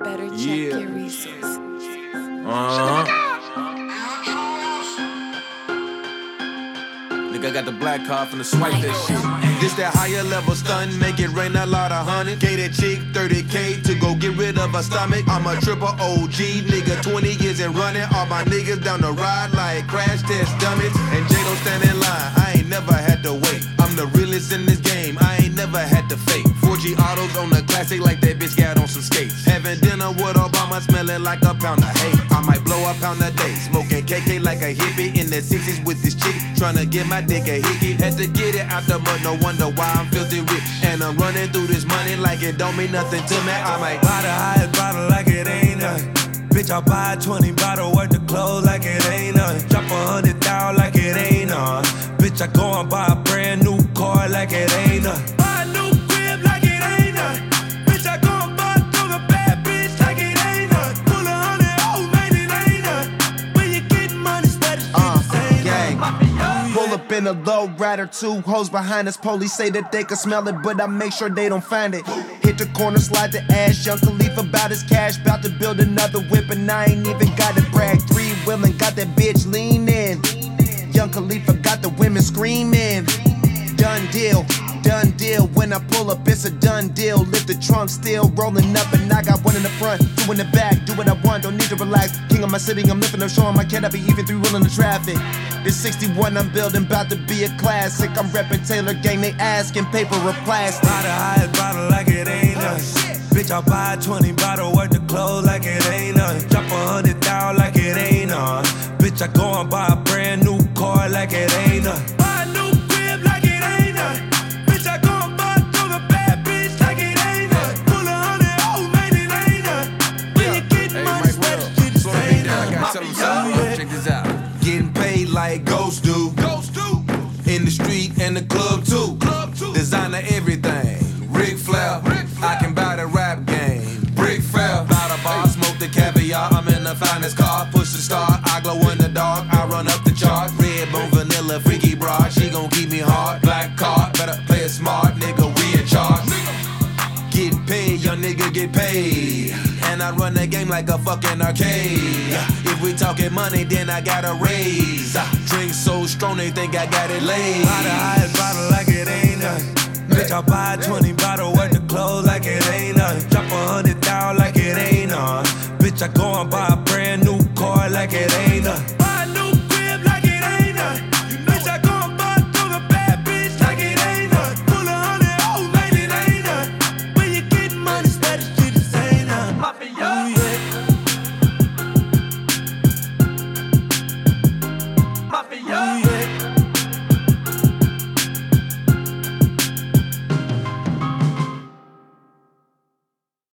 better check your resources. Nigga got the black card from the swipe that shit. This that higher level stun, make it rain a lot of honey. Gave that chick 30K to go get rid of her stomach. I'm a triple OG, nigga, 20 years and running. All my niggas down the ride like crash test dummies. And J don't stand in line, I ain't never had to wait. I'm the realest in this game, I ain't never had to fake. 4G autos on the classic like that bitch got on some skates. Having dinner with Obama, smelling like a pound of hate. I might blow a pound a day, smoking KK like a hippie. In the 60s with this chick, tryna get my dick a hickey. Had to get it out the mud, no wonder why I'm filthy rich. And I'm running through this money like it don't mean nothing to me. I might buy the highest bottle like it ain't nothing. Bitch, I buy 20 bottle worth of clothes like it ain't nothing. Drop 100,000 like it ain't nothing. Bitch, I go and buy a brand new car like it ain't nothing. Buy a new crib like it ain't nothing. Bitch, I go and buy a bad bitch like it ain't nothing. Pull 100 old man, it ain't nothing. When you get money, spread it the same. Pull up in a low rider, 2 hoes behind us. Police say that they can smell it, but I make sure they don't find it. Hit the corner, slide the ash. Young Khalifa about his cash, about to build another whip, and I ain't even got to brag. 3-wheeling, got that bitch leaning. Young Khalifa got the women screaming. Done deal. When I pull up, it's a done deal. Lift the trunk, still rolling up, and I got one in the front, 2 in the back. Do what I want, don't need to relax. King of my city, I'm lifting up, showing my cat I be even 3-wheeling the traffic. This 61 I'm building, about to be a classic. I'm reppin' Taylor Gang, they asking paper or plastic. Buy the highest bottle like it ain't nothing. Bitch, I buy 20 bottle worth of clothes like it ain't nothing. Drop 100,000 like it ain't nothing. Bitch, I go and buy a brand new car like it ain't nothing. Buy a new crib like it ain't nothing. Bitch, I go and buy a bad bitch like it ain't nothing. Pull 100 old man, it ain't nothing. When you get money, spread it to the same. I got something, check this out. Getting paid like Ghost do. In the street and the club too. Designer everything. Ric Flair. I can buy the rap game. Brick Fair. Buy the bar, smoke the caviar. I'm in the finest car. Push the start. I glow in the dark. I run up the chart. Red bone vanilla, freaky broad. She gon' keep me hard. Black card. Better play it smart, nigga. We in charge. Getting paid, young nigga get paid. And I run the game like a fucking arcade. If we talking money, then I got a raise. Drink so strong, they think I got it laid. Buy the highest bottle like it ain't nothing. Bitch, I buy 20 bottle worth of clothes like it ain't nothing. Drop 100,000 like it ain't nothing. Bitch, I go and buy